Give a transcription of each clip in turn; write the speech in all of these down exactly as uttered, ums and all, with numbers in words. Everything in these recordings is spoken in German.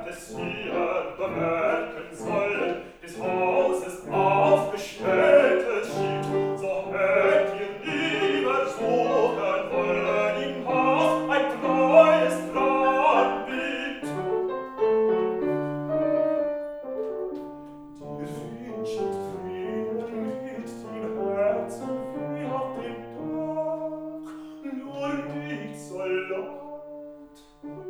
es hier bemerken soll, des Hauses aufgestelltes Schild, so hätt ihr lieber suchen wollen im Haus ein treues Frauenbild. Dir finchen Tränen mit dem Herzen wie auf dem Dach, nur nicht so laut.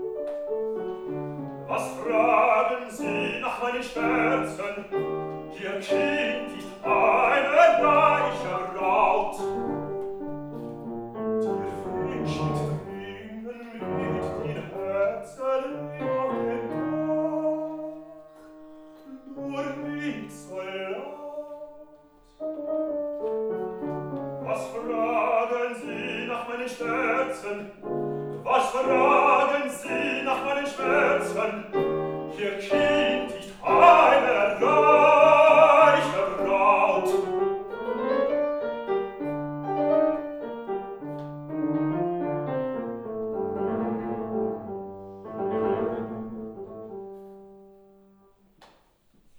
Was fragen Sie nach meinen Schmerzen? Ihr Kind ist eine reiche Braut. Dir finchen Tränen mit den Herzen wie auf dem Dach, nur nicht so laut. Was fragen Sie nach meinen Schmerzen? Was fragen Sie nach meinen Schmerzen? Ihr Kind